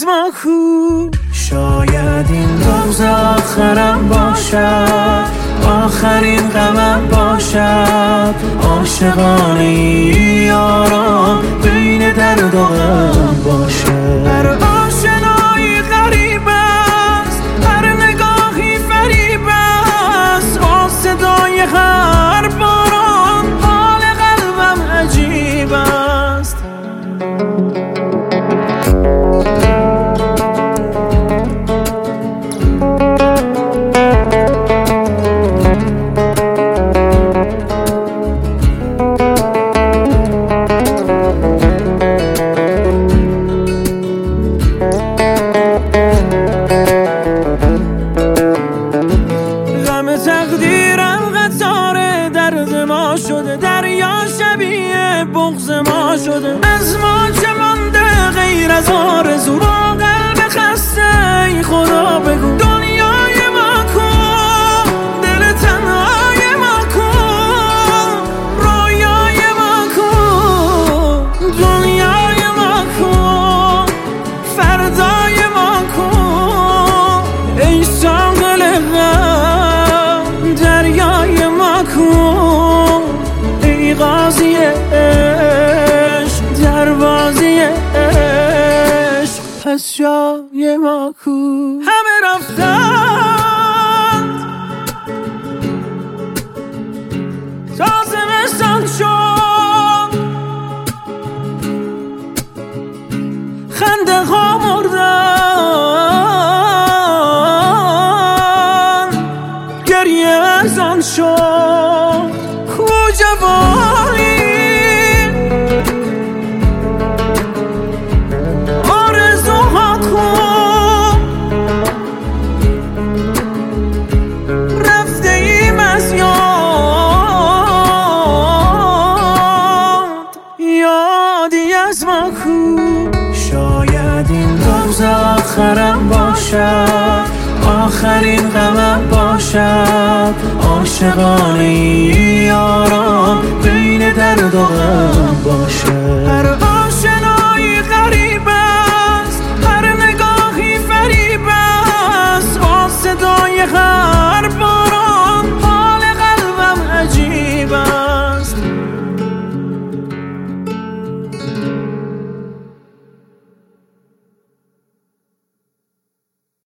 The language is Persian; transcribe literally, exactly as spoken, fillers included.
از ما کو. شاید این روز آخرم باشد، آخرین غمم باشد. عاشقانه یارم بین درد و غم باشد. هر آشنایی غریب است، هر نگاهی فریب است. با صدای هر باران حال قلبم عجیب است. تقدیرم قطار درد ما شده، دریا شبیه بغض ما شده. از ما چه مانده غیر از آرزو؟ با قلب خسته ای خدا بگو دنیای ما کن، دل تنهای ما کن، رویای ما کن، دنیای ما کن، فردای ما کن. ای ساقل دریای ما کن، ای قاضی عشق دروازی عشق، پس جای ما کو. همه رفتند تا زمستان شد، خنده ها مردن، گریه ارزان شد. کو جوانی آرزوها کن، رفته ایم از یاد، یادی از ما کو. شاید این روز آخرم باشد، آخرین غمم باشد. عاشقانه یارم بین درد و غم باشد.